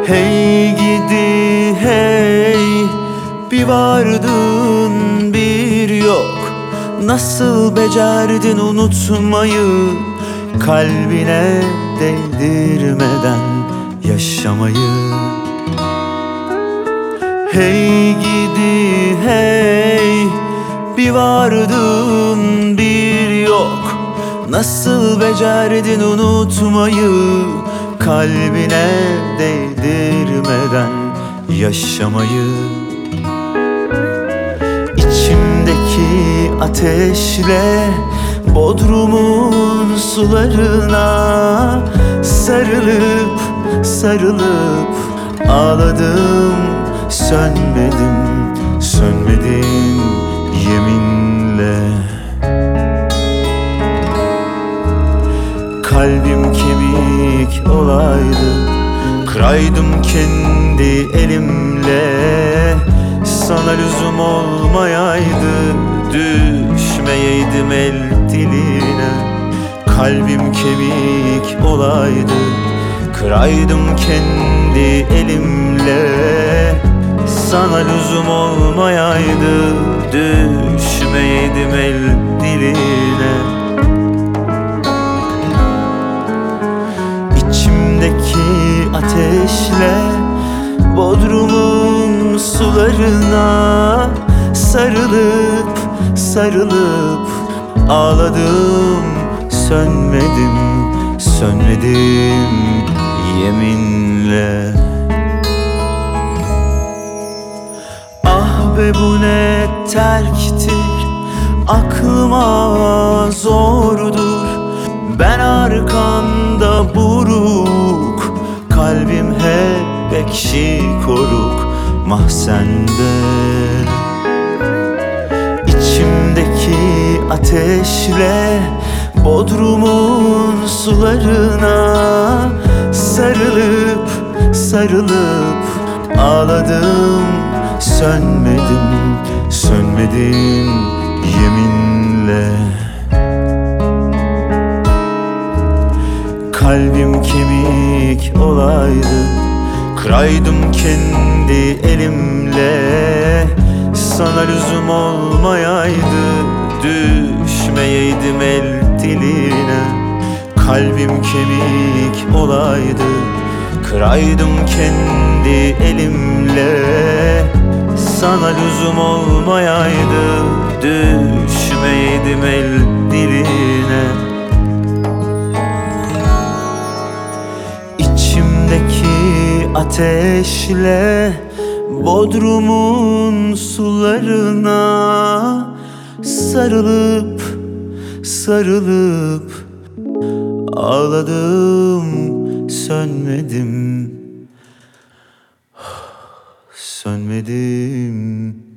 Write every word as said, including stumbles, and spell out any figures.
Hey gidi hey, bir vardın bir yok. Nasıl becerdin unutmayı, kalbine değdirmeden yaşamayı? Hey gidi hey, bir vardın bir yok. Nasıl becerdin unutmayı, kalbine değdirmeden yaşamayı? İçimdeki ateşle Bodrum'un sularına sarılıp sarılıp ağladım. Sönmedim, sönmedim yeminle. Kalbim kemik olaydı, kıraydım kendi elimle. Sana lüzum olmayaydı, düşmeyeydim el diline. Kalbim kemik olaydı, kıraydım kendi elimle. Sana lüzum olmayaydı, düşmeyeydim el diline. İçimdeki ateşle Bodrum'un sularına sarılıp sarılıp ağladım. Sönmedim, sönmedim yeminle. Ah be bu ne terktir, aklıma zordur. Ben arkanda buruk, kalbim hep ekşi koruk mahzende. İçimdeki ateşle Bodrum'un sularına sarılıp sarılıp ağladım. Sönmedim, sönmedim yeminle. Kalbim kemik olaydı, kıraydım kendi elimle. Sana lüzum olmayaydı, düşmeyeydim el diline. Kalbim kemik olaydı, kıraydım kendi elimle. Sana lüzum olmayaydı, düşmeyeydim el diline. İçimdeki ateşle Bodrum'un sularına sarılıp sarılıp ağladım. Sönmedim, sönmedim